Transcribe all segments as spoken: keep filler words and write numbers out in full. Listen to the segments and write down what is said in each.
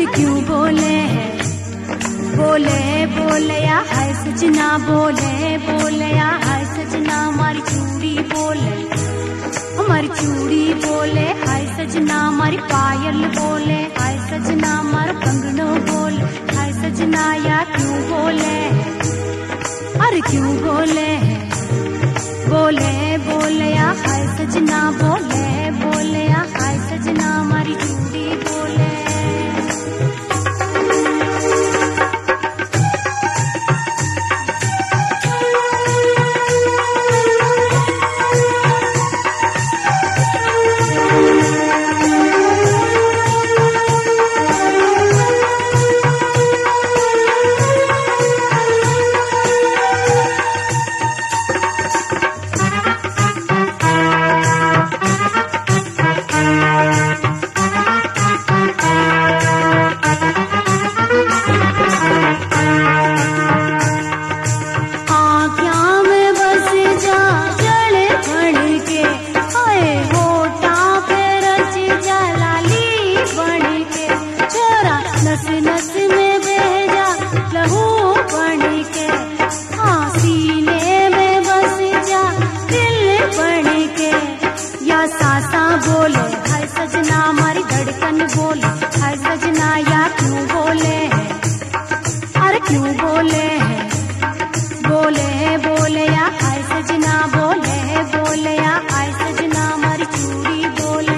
अरे क्यों बोले बोले बोले या है सजना, बोले बोले या है सजना, हमारी चूड़ी बोले हमारी चूड़ी बोले हाय सजना, हमारी पायल बोले हाय सजना, हमारा कंगनो बोले हाय सजना, या क्यों बोले अरे क्यों बोले बोले बोले या हाय सजना, बोले बोले या हाय सजना, हमारी चूड़ी बोले। नस नस में भेजा लहू बन के, हाँ सीने में बस जा दिल बन के, या सासा बोले हाय सजना, हमारी धड़कन बोले हाय सजना, या क्यों बोले अरे क्यों बोले बोले बोले या हाय सजना, बोले बोले या हाय सजना, हमारी चूड़ी बोले।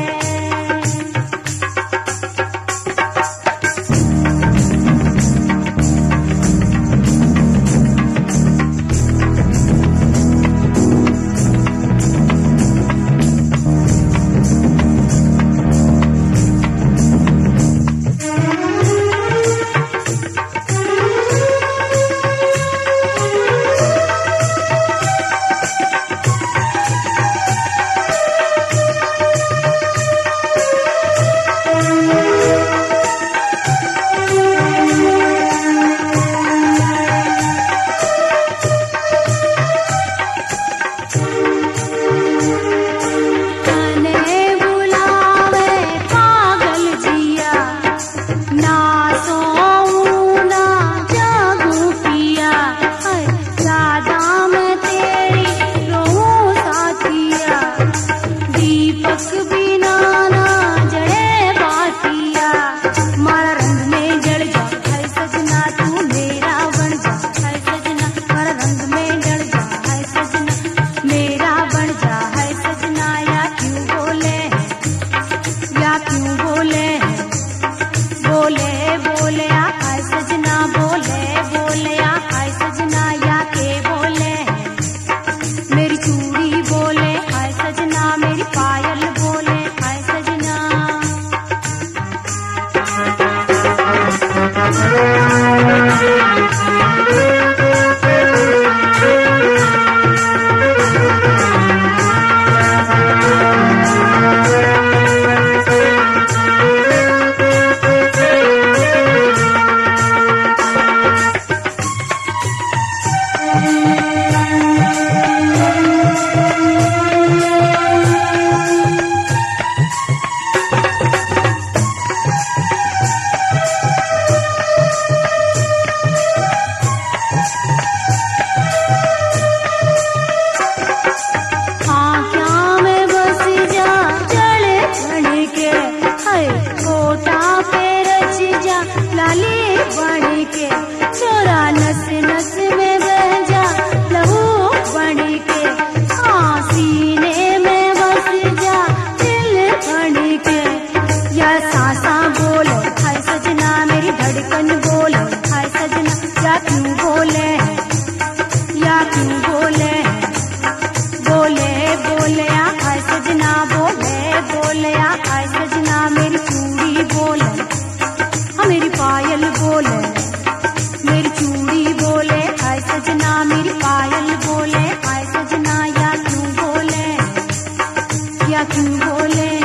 नस नस में बह जा लहू बन के, हाँ सीने में बस जा दिल बन के, या सासा बोले हाय सजना, मेरी धड़कन बोले हाय सजना, या क्यों बोले या क्यों बोले बोले बोले या हाय सजना, बोले बोले या हाय सजना, मेरी चूड़ी बोले हाँ मेरी पायल बोले, मेरी चूड़ी बोले हाय सजना, मेरी पायल बोले हाय सजना, या क्यों बोले या क्यों बोले।